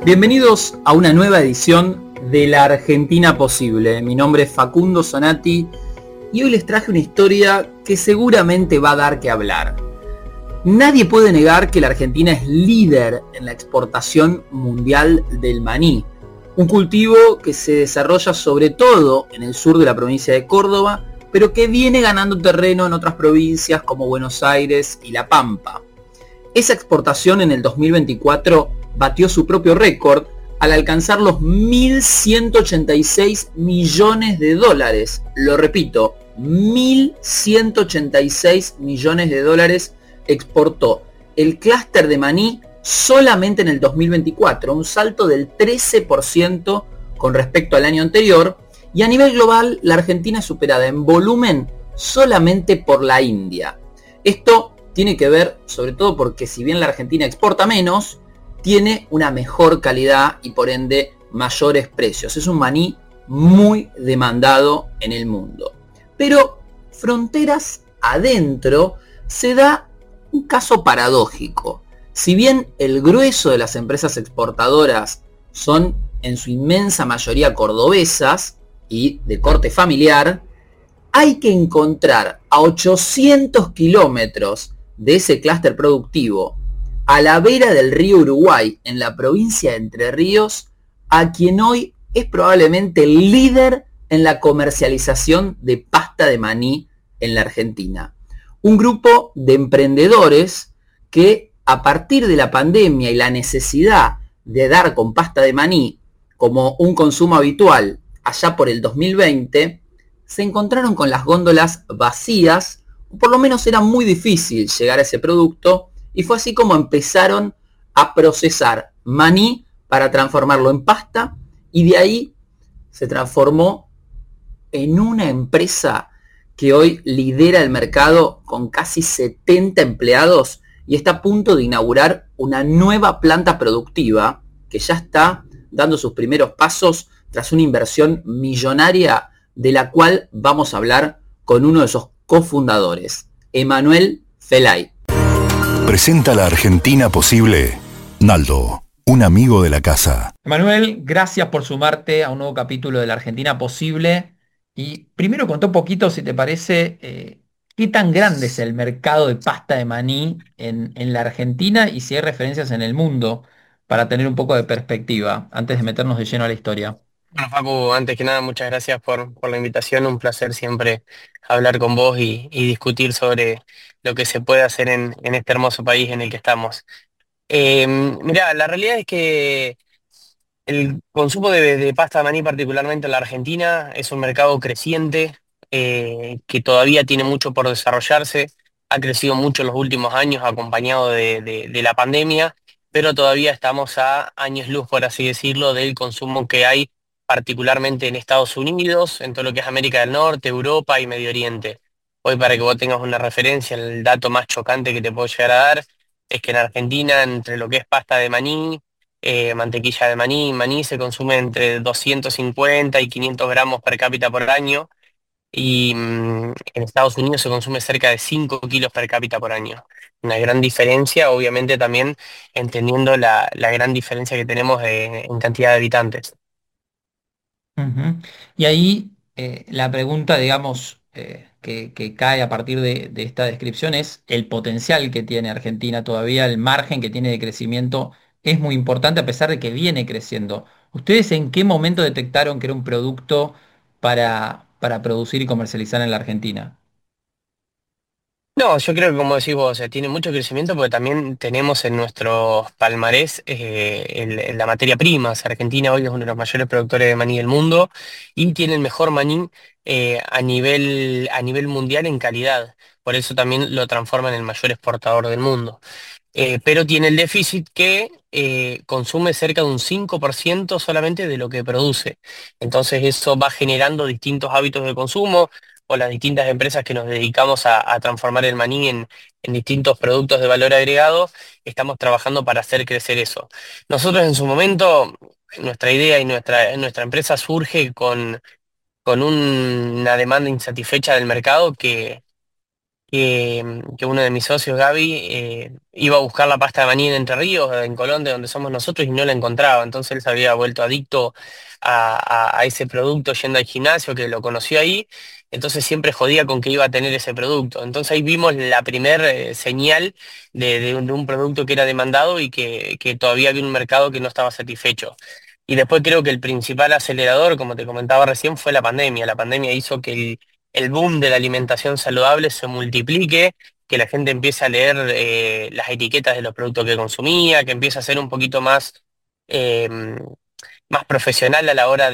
Bienvenidos a una nueva edición de La Argentina Posible. Mi nombre es Facundo Zonati y hoy les traje una historia que seguramente va a dar que hablar. Nadie puede negar que la Argentina es líder en la exportación mundial del maní, un cultivo que se desarrolla sobre todo en el sur de la provincia de Córdoba, pero que viene ganando terreno en otras provincias como Buenos Aires y La Pampa. Esa exportación en el 2024 batió su propio récord al alcanzar los 1.186 millones de dólares. Lo repito, 1.186 millones de dólares exportó el clúster de maní solamente en el 2024, un salto del 13% con respecto al año anterior, y a nivel global la Argentina es superada en volumen solamente por la India. Esto tiene que ver sobre todo porque si bien la Argentina exporta menos, tiene una mejor calidad y por ende mayores precios. Es un maní muy demandado en el mundo. Pero fronteras adentro se da un caso paradójico. Si bien el grueso de las empresas exportadoras son en su inmensa mayoría cordobesas y de corte familiar, hay que encontrar a 800 kilómetros de ese clúster productivo a la vera del río Uruguay, en la provincia de Entre Ríos, a quien hoy es probablemente el líder en la comercialización de pasta de maní en la Argentina. Un grupo de emprendedores que a partir de la pandemia y la necesidad de dar con pasta de maní como un consumo habitual allá por el 2020, se encontraron con las góndolas vacías, o por lo menos era muy difícil llegar a ese producto, y fue así como empezaron a procesar maní para transformarlo en pasta, y de ahí se transformó en una empresa que hoy lidera el mercado con casi 70 empleados y está a punto de inaugurar una nueva planta productiva que ya está dando sus primeros pasos tras una inversión millonaria de la cual vamos a hablar con uno de sus cofundadores, Emanuel Felay. Presenta La Argentina Posible, Naldo, un amigo de la casa. Emanuel, gracias por sumarte a un nuevo capítulo de La Argentina Posible. Y primero contá un poquito, si te parece, qué tan grande es el mercado de pasta de maní en la Argentina y si hay referencias en el mundo para tener un poco de perspectiva antes de meternos de lleno a la historia. Bueno, Facu, antes que nada, muchas gracias por la invitación. Un placer siempre hablar con vos y discutir sobre lo que se puede hacer en este hermoso país en el que estamos. Mirá, la realidad es que el consumo de pasta de maní, particularmente en la Argentina, es un mercado creciente que todavía tiene mucho por desarrollarse. Ha crecido mucho en los últimos años, acompañado de la pandemia, pero todavía estamos a años luz, por así decirlo, del consumo que hay particularmente en Estados Unidos, en todo lo que es América del Norte, Europa y Medio Oriente. Hoy, para que vos tengas una referencia, el dato más chocante que te puedo llegar a dar es que en Argentina, entre lo que es pasta de maní, mantequilla de maní. Maní se consume entre 250 y 500 gramos per cápita por año y en Estados Unidos se consume cerca de 5 kilos per cápita por año. Una gran diferencia, obviamente también entendiendo la gran diferencia que tenemos en cantidad de habitantes. Ujú. Y ahí la pregunta, digamos, que cae a partir de esta descripción es el potencial que tiene Argentina todavía, el margen que tiene de crecimiento es muy importante a pesar de que viene creciendo. ¿Ustedes en qué momento detectaron que era un producto para producir y comercializar en la Argentina? No, yo creo que como decís vos, o sea, tiene mucho crecimiento porque también tenemos en nuestro palmarés la materia prima. O sea, Argentina hoy es uno de los mayores productores de maní del mundo y tiene el mejor maní a nivel mundial en calidad. Por eso también lo transforma en el mayor exportador del mundo. Pero tiene el déficit que consume cerca de un 5% solamente de lo que produce. Entonces eso va generando distintos hábitos de consumo o las distintas empresas que nos dedicamos a transformar el maní en distintos productos de valor agregado, estamos trabajando para hacer crecer eso. Nosotros en su momento, nuestra idea y nuestra empresa surge con una demanda insatisfecha del mercado que uno de mis socios, Gaby, iba a buscar la pasta de maní en Entre Ríos, en Colón, de donde somos nosotros, y no la encontraba. Entonces él se había vuelto adicto a ese producto yendo al gimnasio, que lo conoció ahí. Entonces siempre jodía con que iba a tener ese producto. Entonces ahí vimos la primer señal de un producto que era demandado y que todavía había un mercado que no estaba satisfecho. Y después creo que el principal acelerador, como te comentaba recién, fue la pandemia. La pandemia hizo que el boom de la alimentación saludable se multiplique, que la gente empiece a leer las etiquetas de los productos que consumía, que empiece a ser un poquito eh, más profesional a la hora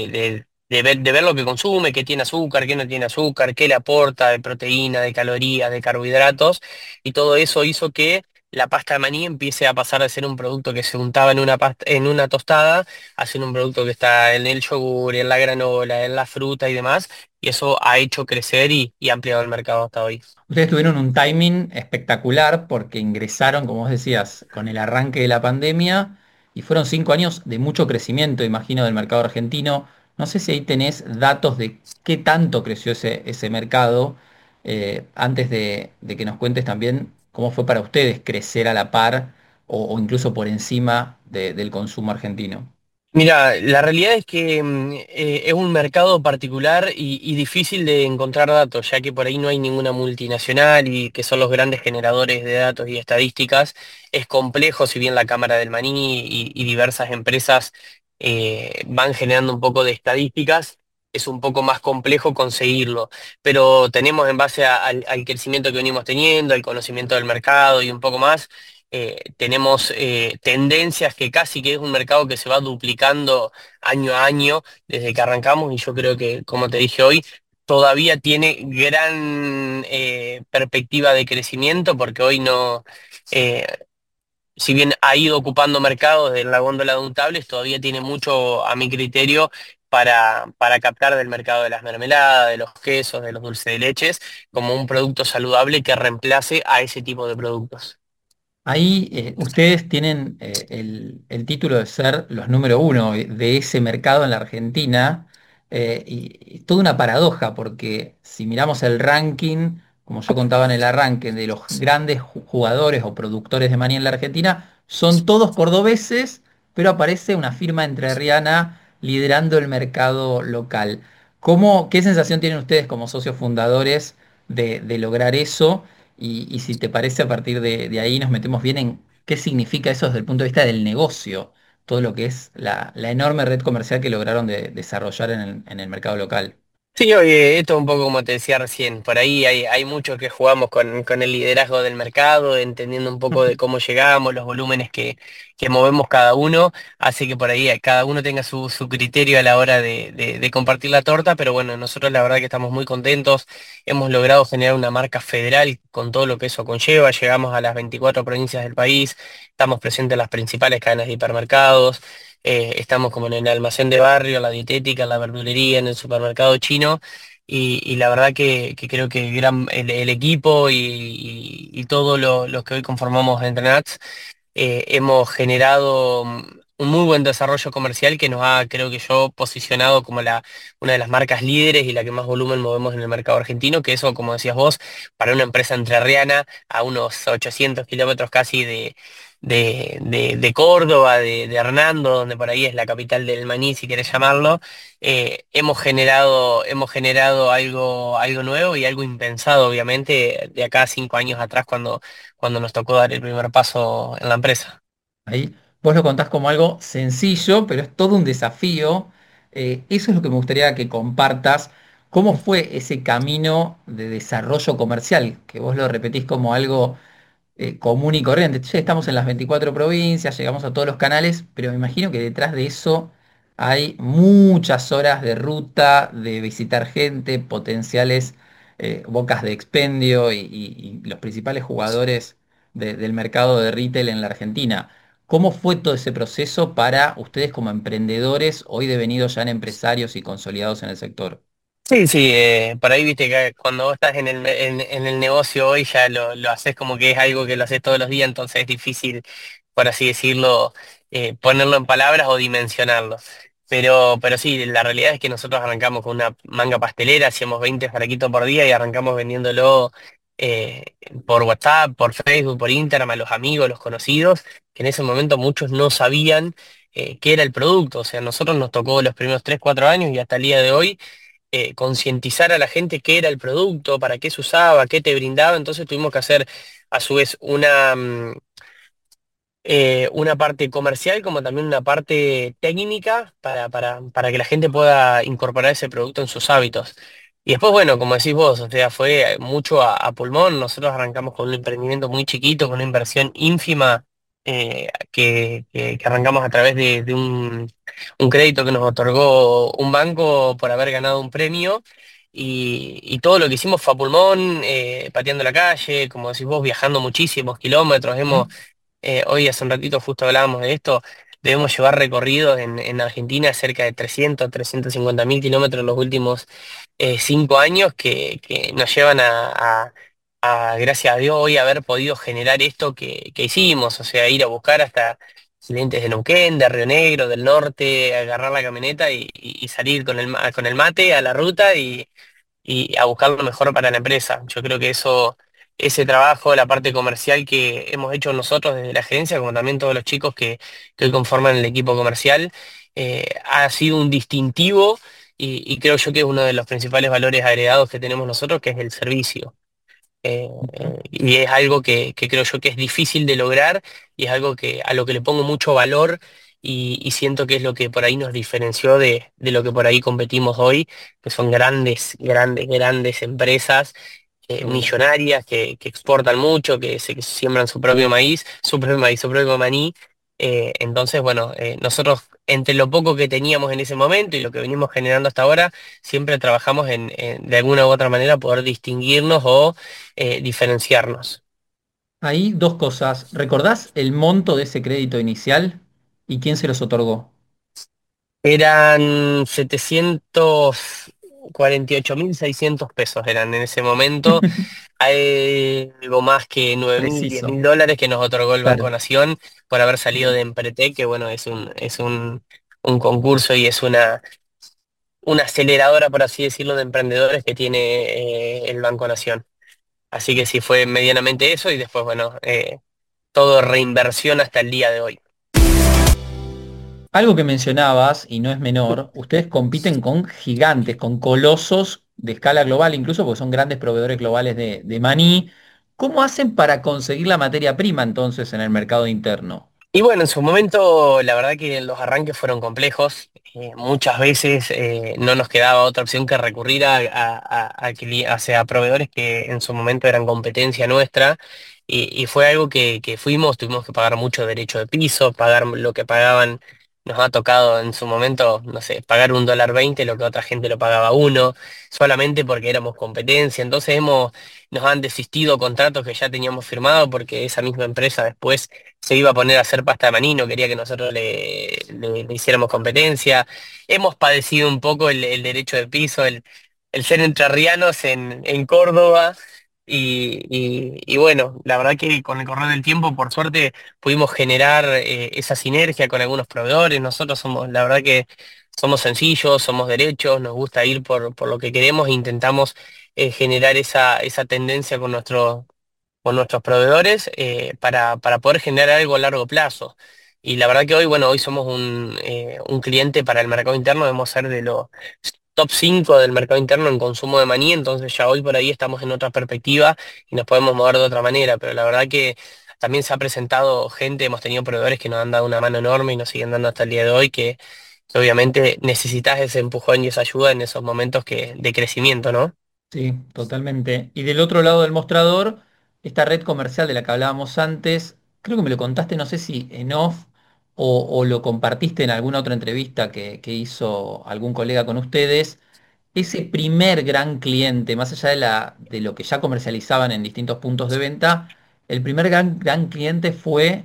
de ver lo que consume, qué tiene azúcar, qué no tiene azúcar, qué le aporta de proteína, de calorías, de carbohidratos, y todo eso hizo que la pasta de maní empiece a pasar de ser un producto que se untaba en una tostada a ser un producto que está en el yogur, en la granola, en la fruta y demás, y eso ha hecho crecer y ampliado el mercado hasta hoy. Ustedes tuvieron un timing espectacular porque ingresaron, como vos decías, con el arranque de la pandemia y fueron 5 años de mucho crecimiento, imagino, del mercado argentino. No sé si ahí tenés datos de qué tanto creció ese mercado, antes de que nos cuentes también cómo fue para ustedes crecer a la par o incluso por encima del consumo argentino. Mira, la realidad es que es un mercado particular y difícil de encontrar datos, ya que por ahí no hay ninguna multinacional y que son los grandes generadores de datos y estadísticas. Es complejo, si bien la Cámara del Maní y diversas empresas van generando un poco de estadísticas, es un poco más complejo conseguirlo. Pero tenemos en base al crecimiento que venimos teniendo, al conocimiento del mercado y un poco más tenemos tendencias que casi que es un mercado que se va duplicando año a año desde que arrancamos y yo creo que, como te dije hoy, todavía tiene gran perspectiva de crecimiento porque hoy no, eh, si bien ha ido ocupando mercados en la góndola de untables, todavía tiene mucho, a mi criterio, para captar del mercado de las mermeladas, de los quesos, de los dulces de leches, como un producto saludable que reemplace a ese tipo de productos. Ahí ustedes tienen el título de ser los número uno de ese mercado en la Argentina, y toda una paradoja porque si miramos el ranking, como yo contaba en el arranque, de los grandes jugadores o productores de maní en la Argentina, son todos cordobeses, pero aparece una firma entrerriana liderando el mercado local. ¿Qué sensación tienen ustedes como socios fundadores de lograr eso? Y si te parece, a partir de ahí nos metemos bien en qué significa eso desde el punto de vista del negocio, todo lo que es la enorme red comercial que lograron desarrollar en el mercado local. Sí, oye, esto un poco como te decía recién, por ahí hay muchos que jugamos con el liderazgo del mercado, entendiendo un poco de cómo llegamos, los volúmenes que movemos cada uno, así que por ahí cada uno tenga su criterio a la hora de compartir la torta, pero bueno, nosotros la verdad que estamos muy contentos, hemos logrado generar una marca federal con todo lo que eso conlleva, llegamos a las 24 provincias del país, estamos presentes en las principales cadenas de hipermercados. Estamos como en el almacén de barrio, la dietética, la verdulería, en el supermercado chino. Y la verdad que creo que el equipo y todos los que hoy conformamos entre Nats hemos generado un muy buen desarrollo comercial que nos ha, creo que yo, posicionado como una de las marcas líderes y la que más volumen movemos en el mercado argentino, que eso, como decías vos, para una empresa entrerriana a unos 800 kilómetros casi de Córdoba, de Hernando, donde por ahí es la capital del maní, si querés llamarlo, hemos generado algo nuevo y algo impensado, obviamente, de acá a 5 años atrás cuando nos tocó dar el primer paso en la empresa. Ahí vos lo contás como algo sencillo, pero es todo un desafío. Eso es lo que me gustaría que compartas. ¿Cómo fue ese camino de desarrollo comercial? Que vos lo repetís como algo común y corriente. Che, estamos en las 24 provincias, llegamos a todos los canales, pero me imagino que detrás de eso hay muchas horas de ruta, de visitar gente, potenciales bocas de expendio y los principales jugadores del mercado de retail en la Argentina. ¿Cómo fue todo ese proceso para ustedes como emprendedores, hoy devenidos ya en empresarios y consolidados en el sector? Sí, sí, por ahí viste que cuando vos estás en el negocio hoy ya lo haces como que es algo que lo haces todos los días, entonces es difícil, por así decirlo, ponerlo en palabras o dimensionarlo. Pero sí, la realidad es que nosotros arrancamos con una manga pastelera, hacíamos 20 faraquitos por día y arrancamos vendiéndolo eh, por WhatsApp, por Facebook, por Instagram, a los amigos, los conocidos, que en ese momento muchos no sabían qué era el producto. O sea, nosotros nos tocó los primeros 3 4 años y hasta el día de hoy concientizar a la gente qué era el producto, para qué se usaba, qué te brindaba. Entonces tuvimos que hacer a su vez una parte comercial como también una parte técnica para que la gente pueda incorporar ese producto en sus hábitos. Y después, bueno, como decís vos, o sea, fue mucho a pulmón. Nosotros arrancamos con un emprendimiento muy chiquito, con una inversión ínfima que arrancamos a través de un crédito que nos otorgó un banco por haber ganado un premio. Y todo lo que hicimos fue a pulmón, pateando la calle, como decís vos, viajando muchísimos kilómetros. ¿Mm? Hoy hace un ratito justo hablábamos de esto, debemos llevar recorridos en Argentina cerca de 350.000 kilómetros en los últimos 5 años que nos llevan gracias a Dios, hoy haber podido generar esto que hicimos, o sea, ir a buscar hasta clientes de Neuquén, de Río Negro, del norte, agarrar la camioneta y salir con el mate a la ruta y a buscar lo mejor para la empresa. Yo creo que ese trabajo, la parte comercial que hemos hecho nosotros desde la gerencia, como también todos los chicos que hoy conforman el equipo comercial, ha sido un distintivo y creo yo que es uno de los principales valores agregados que tenemos nosotros, que es el servicio. Y es algo que creo yo que es difícil de lograr y es algo a lo que le pongo mucho valor y siento que es lo que por ahí nos diferenció de lo que por ahí competimos hoy, que son grandes, grandes, grandes empresas Seguro. millonarias que exportan mucho, que siembran su propio maíz, su propio maní. Entonces, bueno, nosotros entre lo poco que teníamos en ese momento y lo que venimos generando hasta ahora, siempre trabajamos de alguna u otra manera poder distinguirnos o diferenciarnos. Ahí dos cosas. ¿Recordás el monto de ese crédito inicial y quién se los otorgó? Eran 748.600 pesos eran en ese momento. Hay algo más que 9.000, diez Preciso. mil dólares que nos otorgó el Banco Claro. Nación por haber salido Bien. de Empretec, que bueno, un concurso y es una aceleradora, por así decirlo, de emprendedores que tiene el Banco Nación. Así que sí fue medianamente eso y después, bueno, todo reinversión hasta el día de hoy. Algo que mencionabas, y no es menor, ustedes compiten con gigantes, con colosos de escala global, incluso porque son grandes proveedores globales de maní. ¿Cómo hacen para conseguir la materia prima entonces en el mercado interno? Y bueno, en su momento, la verdad que los arranques fueron complejos. Muchas veces no nos quedaba otra opción que recurrir o sea, a proveedores que en su momento eran competencia nuestra. Y fue algo que tuvimos que pagar mucho derecho de piso, pagar lo que pagaban. Nos ha tocado en su momento, no sé, pagar $1.20, lo que otra gente lo pagaba uno, solamente porque éramos competencia. Entonces nos han desistido contratos que ya teníamos firmados porque esa misma empresa después se iba a poner a hacer pasta de maní, no quería que nosotros le hiciéramos competencia. Hemos padecido un poco el derecho de piso, el ser entrerrianos en Córdoba. Y bueno, la verdad que con el correr del tiempo, por suerte, pudimos generar esa sinergia con algunos proveedores. Nosotros somos, la verdad que somos sencillos, somos derechos, nos gusta ir por lo que queremos e intentamos generar esa tendencia con nuestros proveedores para poder generar algo a largo plazo. Y la verdad que hoy, bueno, hoy somos un cliente para el mercado interno, debemos ser de los top 5 del mercado interno en consumo de maní, entonces ya hoy por ahí estamos en otra perspectiva y nos podemos mover de otra manera, pero la verdad que también se ha presentado gente, hemos tenido proveedores que nos han dado una mano enorme y nos siguen dando hasta el día de hoy, que obviamente necesitas ese empujón y esa ayuda en esos momentos de crecimiento, ¿no? Sí, totalmente. Y del otro lado del mostrador, esta red comercial de la que hablábamos antes, creo que me lo contaste, no sé si en off o lo compartiste en alguna otra entrevista que hizo algún colega con ustedes. Ese primer gran cliente, más allá de lo que ya comercializaban en distintos puntos de venta, el primer gran cliente fue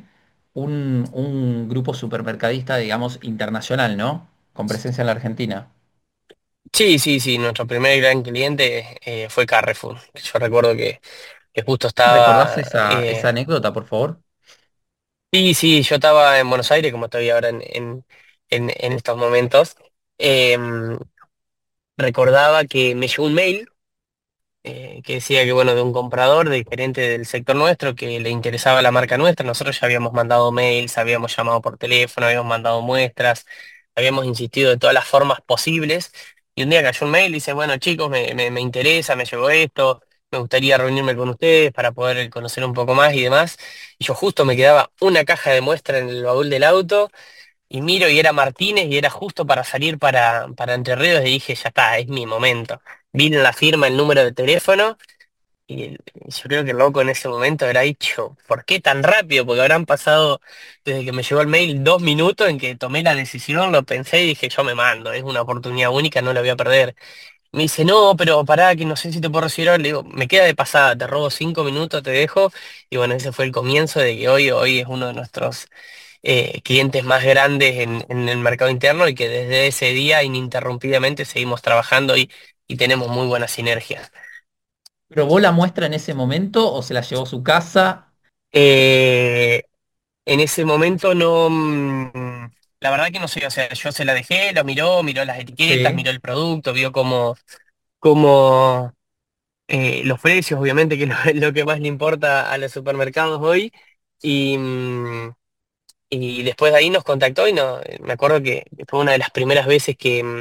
un grupo supermercadista, digamos, internacional, ¿no? Con presencia en la Argentina. Sí, sí, sí, nuestro primer gran cliente fue Carrefour. Yo recuerdo que justo ¿Recordás estaba... esa anécdota, por favor? sí, sí, yo estaba en Buenos Aires, como estoy ahora en estos momentos. em, Recordaba que me llegó un mail que decía que, bueno, de un comprador, de gerente del sector nuestro, que le interesaba la marca nuestra. Nosotros ya habíamos mandado mails, habíamos llamado por teléfono, habíamos mandado muestras, habíamos insistido de todas las formas posibles. Y un día cayó un mail y dice, bueno, chicos, me interesa, me llegó esto, me gustaría reunirme con ustedes para poder conocer un poco más y demás. Y yo justo me quedaba una caja de muestra en el baúl del auto. Y miro y era Martínez y era justo para salir para Entre Ríos y dije, ya está, es mi momento. Vi en la firma el número de teléfono y yo creo que el loco en ese momento habrá dicho, ¿por qué tan rápido? Porque habrán pasado desde que me llegó el mail 2 minutos en que tomé la decisión, lo pensé y dije, yo me mando, es una oportunidad única, no la voy a perder. Me dice, no, pero pará, que no sé si te puedo recibir ahora. Le digo, me queda de pasada, te robo 5 minutos, te dejo. Y bueno, ese fue el comienzo de que hoy es uno de nuestros clientes más grandes en el mercado interno y que desde ese día ininterrumpidamente seguimos trabajando y tenemos muy buena sinergia. ¿Probó la muestra en ese momento o se la llevó a su casa? Eh, en ese momento no, la verdad que no sé, o sea, yo se la dejé, lo miró, miró las etiquetas, Sí, miró el producto, vio cómo los precios, obviamente, que es lo que más le importa a los supermercados hoy. Y, y después de ahí nos contactó y no, me acuerdo que fue una de las primeras veces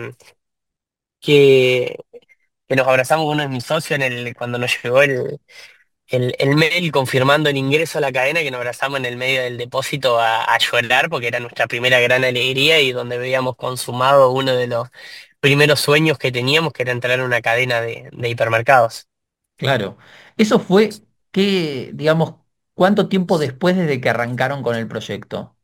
que, que nos abrazamos uno de mis socios cuando nos llegó el mail confirmando el ingreso a la cadena, que nos abrazamos en el medio del depósito a llorar porque era nuestra primera gran alegría y donde veíamos consumado uno de los primeros sueños que teníamos, que era entrar en una cadena de hipermercados. claro. Eso fue que, digamos, ¿cuánto tiempo después desde que arrancaron con el proyecto?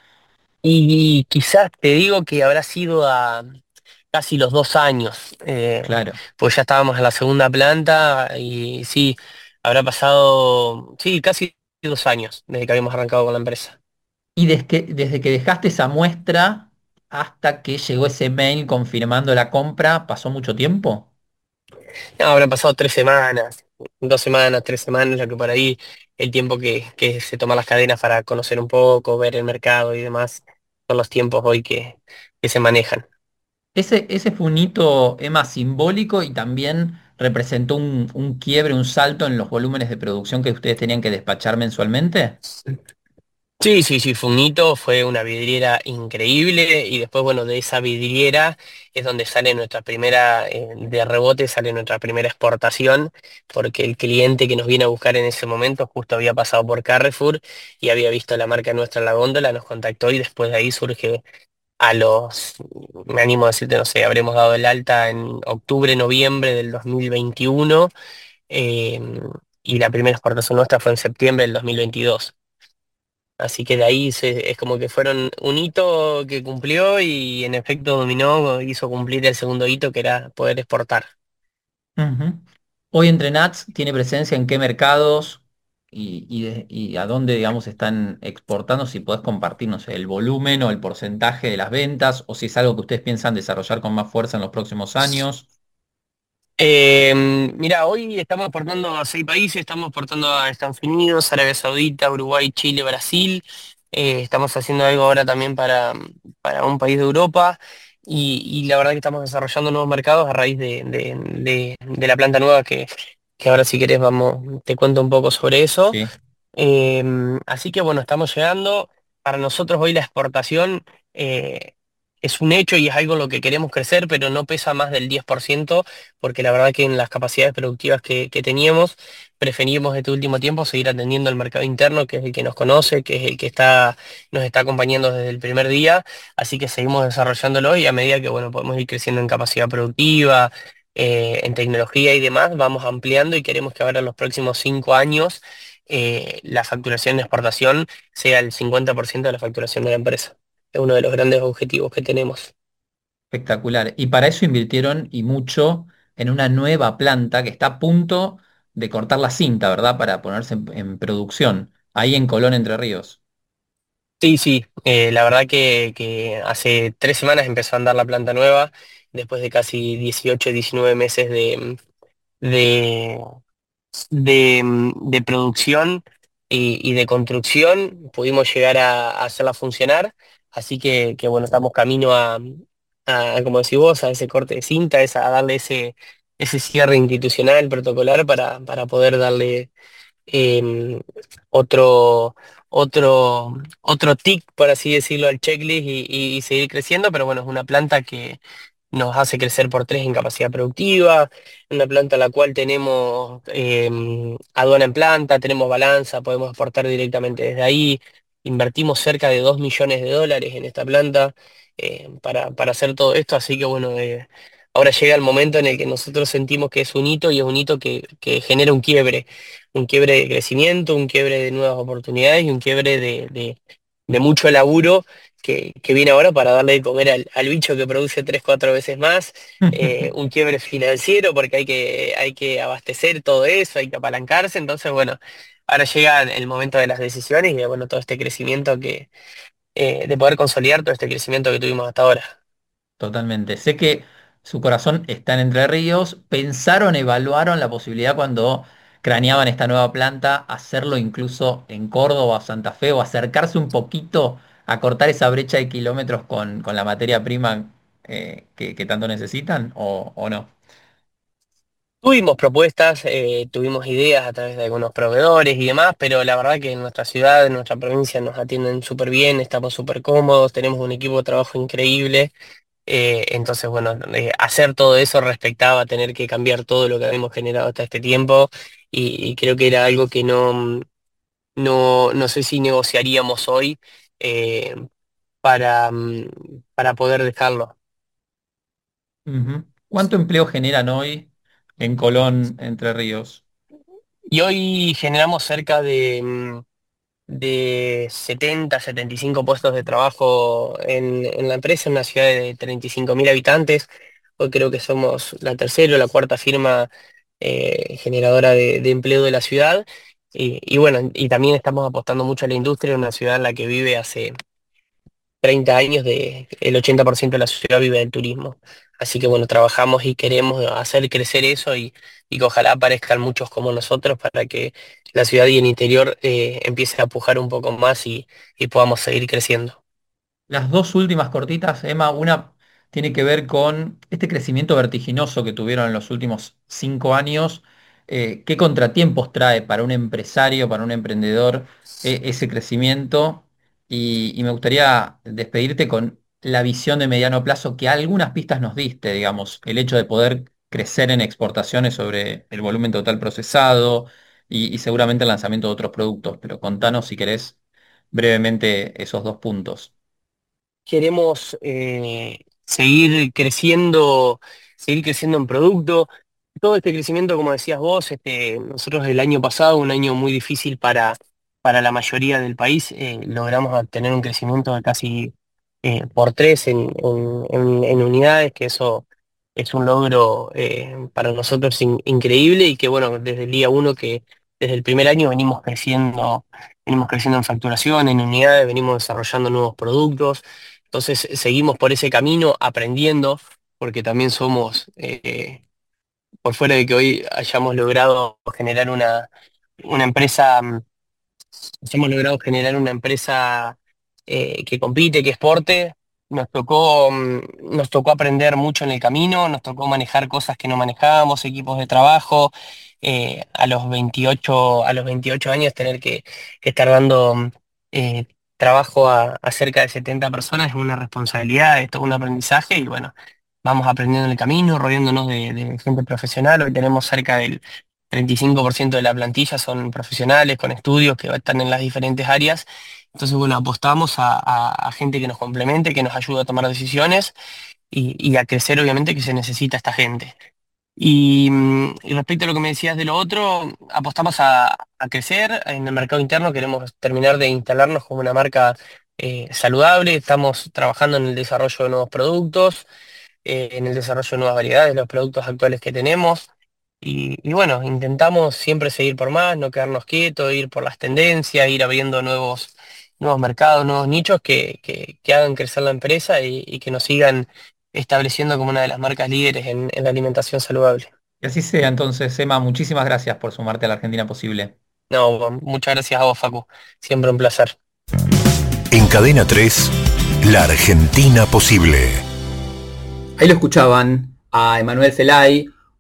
Y quizás te digo que habrá sido a casi los 2 años, Claro. pues ya estábamos en la segunda planta y sí, habrá pasado, sí, casi 2 años desde que habíamos arrancado con la empresa. Y desde que dejaste esa muestra hasta que llegó ese mail confirmando la compra, ¿pasó mucho tiempo? No, habrán pasado 3 semanas, 2 semanas, 3 semanas, lo que por ahí el tiempo que se toman las cadenas para conocer un poco, ver el mercado y demás, son los tiempos hoy que se manejan. Ese fue un hito, Emma, simbólico y también representó un quiebre, un salto en los volúmenes de producción que ustedes tenían que despachar mensualmente. Sí, sí, sí, fue un hito, fue una vidriera increíble y después, bueno, de esa vidriera es donde sale nuestra primera, de rebote sale nuestra primera exportación, porque el cliente que nos viene a buscar en ese momento justo había pasado por Carrefour y había visto la marca nuestra en la góndola, nos contactó y después de ahí surge me animo a decirte, no sé, habremos dado el alta en octubre, noviembre del 2021 eh, y la primera exportación nuestra fue en septiembre del 2022. Así que de ahí es como que fueron un hito que cumplió y en efecto dominó, hizo cumplir el segundo hito que era poder exportar. Ujú. Hoy Entrenats tiene presencia en qué mercados y a dónde, digamos, están exportando, si podés compartirnos el volumen o el porcentaje de las ventas, o si es algo que ustedes piensan desarrollar con más fuerza en los próximos años. Mira, hoy estamos exportando a 6 países, estamos exportando a Estados Unidos, Arabia Saudita, Uruguay, Chile, Brasil. Estamos haciendo algo ahora también para un país de Europa y la verdad que estamos desarrollando nuevos mercados a raíz de la planta nueva que ahora si querés vamos, te cuento un poco sobre eso. Sí. Así que bueno, estamos llegando. Para nosotros hoy la exportación es un hecho y es algo en lo que queremos crecer, pero no pesa más del 10%, porque la verdad que en las capacidades productivas que teníamos, preferimos este último tiempo seguir atendiendo al mercado interno, que es el que nos conoce, que es el que nos está acompañando desde el primer día. Así que seguimos desarrollándolo y a medida que bueno, podemos ir creciendo en capacidad productiva, en tecnología y demás, vamos ampliando y queremos que ahora en los próximos 5 años la facturación de exportación sea el 50% de la facturación de la empresa. Es uno de los grandes objetivos que tenemos. Espectacular. Y para eso invirtieron y mucho en una nueva planta que está a punto de cortar la cinta, ¿verdad? Para ponerse en producción, ahí en Colón, Entre Ríos. Sí, sí, la verdad que hace 3 semanas empezó a andar la planta nueva, después de casi 18, 19 meses de, de producción y de construcción, pudimos llegar a hacerla funcionar, así bueno, estamos camino como decís vos, a ese corte de cinta, a darle ese cierre institucional, protocolar, para poder darle em, otro, otro tic, por así decirlo, al checklist y seguir creciendo, pero bueno, es una planta que nos hace crecer por tres en capacidad productiva, una planta en la cual tenemos aduana en planta, tenemos balanza, podemos exportar directamente desde ahí, invertimos cerca de $2 millones en esta planta para hacer todo esto, así que bueno, ahora llega el momento en el que nosotros sentimos que es un hito y es un hito que genera un quiebre de crecimiento, un quiebre de nuevas oportunidades y un quiebre de mucho laburo que viene ahora para darle de comer al bicho que produce tres, cuatro veces más, un quiebre financiero porque hay que abastecer todo eso, hay que apalancarse, entonces bueno, ahora llega el momento de las decisiones y de bueno, todo este crecimiento de poder consolidar todo este crecimiento que tuvimos hasta ahora. Totalmente. Sé que su corazón está en Entre Ríos. ¿Pensaron, evaluaron la posibilidad cuando craneaban esta nueva planta, hacerlo incluso en Córdoba o Santa Fe o acercarse un poquito a cortar esa brecha de kilómetros con la materia prima que tanto necesitan o no? Tuvimos propuestas, tuvimos ideas a través de algunos proveedores y demás, pero la verdad que en nuestra ciudad, en nuestra provincia nos atienden súper bien, estamos súper cómodos, tenemos un equipo de trabajo increíble. Entonces, bueno, hacer todo eso respectaba tener que cambiar todo lo que habíamos generado hasta este tiempo y creo que era algo que no sé si negociaríamos hoy eh, para poder dejarlo. Ujú. ¿Cuánto empleo generan hoy en Colón, Entre Ríos? Y hoy generamos cerca de 70, 75 puestos de trabajo en la empresa, en una ciudad de 35.000 habitantes. Hoy creo que somos la tercera o la cuarta firma generadora de empleo de la ciudad. Y bueno, y también estamos apostando mucho a la industria, en una ciudad en la que vive hace 30 años, el 80% de la ciudad vive del turismo. Así que bueno, trabajamos y queremos hacer crecer eso y que ojalá aparezcan muchos como nosotros para que la ciudad y el interior empiece a pujar un poco más y podamos seguir creciendo. Las dos últimas cortitas, Emma, una tiene que ver con este crecimiento vertiginoso que tuvieron en los últimos 5 años. ¿Qué contratiempos trae para un empresario, para un emprendedor, ese crecimiento? Y me gustaría despedirte con la visión de mediano plazo que algunas pistas nos diste, digamos, el hecho de poder crecer en exportaciones sobre el volumen total procesado y seguramente el lanzamiento de otros productos. Pero contanos, si querés, brevemente esos dos puntos. Queremos seguir creciendo en producto. Todo este crecimiento, como decías vos, nosotros el año pasado, un año muy difícil para la mayoría del país, logramos tener un crecimiento de casi por tres en unidades, que eso es un logro para nosotros increíble y que bueno, desde el día uno que desde el primer año venimos creciendo en facturación, en unidades, venimos desarrollando nuevos productos. Entonces seguimos por ese camino aprendiendo, porque también somos por fuera de que hoy hayamos logrado generar una empresa, hemos logrado generar una empresa que compite, que exporte, nos tocó aprender mucho en el camino, nos tocó manejar cosas que no manejábamos, equipos de trabajo, a los 28 años tener que estar dando eh, trabajo a cerca de 70 personas es una responsabilidad, es todo un aprendizaje y bueno, vamos aprendiendo en el camino, rodeándonos de gente profesional. Hoy tenemos cerca del 35% de la plantilla son profesionales con estudios que están en las diferentes áreas. Entonces, bueno, apostamos a gente que nos complemente, que nos ayude a tomar decisiones y a crecer, obviamente, que se necesita esta gente. Y respecto a lo que me decías de lo otro, apostamos a crecer en el mercado interno, queremos terminar de instalarnos como una marca saludable, estamos trabajando en el desarrollo de nuevos productos, en el desarrollo de nuevas variedades de los productos actuales que tenemos. Y bueno, intentamos siempre seguir por más, no quedarnos quietos, ir por las tendencias, ir abriendo nuevos mercados, nuevos nichos que hagan crecer la empresa y que nos sigan estableciendo como una de las marcas líderes en la alimentación saludable. Que así sea, entonces, Emma, muchísimas gracias por sumarte a la Argentina Posible. No, muchas gracias a vos, Facu. Siempre un placer. En Cadena 3, La Argentina Posible. Ahí lo escuchaban a Emanuel Zelay,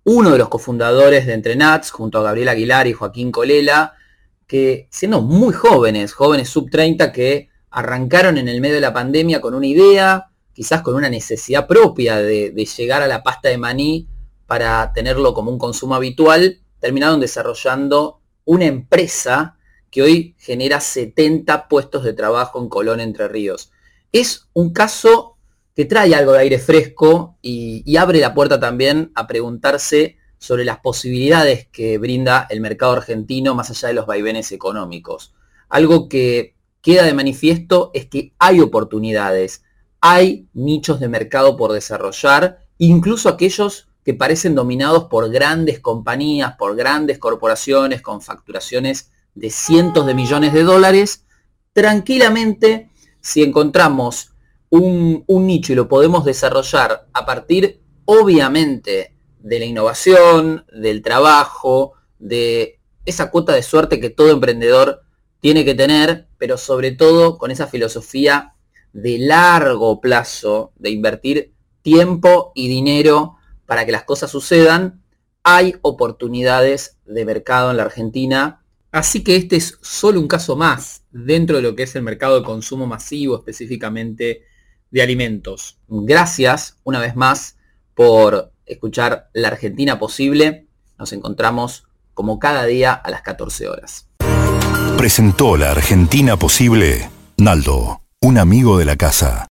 uno de los cofundadores de Entrenats, junto a Gabriel Aguilar y Joaquín Colela, que siendo muy jóvenes sub 30, que arrancaron en el medio de la pandemia con una idea, quizás con una necesidad propia de llegar a la pasta de maní para tenerlo como un consumo habitual, terminaron desarrollando una empresa que hoy genera 70 puestos de trabajo en Colón, Entre Ríos. Es un caso que trae algo de aire fresco y abre la puerta también a preguntarse sobre las posibilidades que brinda el mercado argentino más allá de los vaivenes económicos. Algo que queda de manifiesto es que hay oportunidades, hay nichos de mercado por desarrollar, incluso aquellos que parecen dominados por grandes compañías, por grandes corporaciones con facturaciones de cientos de millones de dólares. Tranquilamente, si encontramos un nicho y lo podemos desarrollar a partir, obviamente, de la innovación, del trabajo, de esa cuota de suerte que todo emprendedor tiene que tener, pero sobre todo con esa filosofía de largo plazo, de invertir tiempo y dinero para que las cosas sucedan, hay oportunidades de mercado en la Argentina. Así que este es solo un caso más dentro de lo que es el mercado de consumo masivo, específicamente de alimentos. Gracias una vez más por escuchar La Argentina Posible. Nos encontramos como cada día a las 14 horas. Presentó La Argentina Posible Naldo, un amigo de la casa.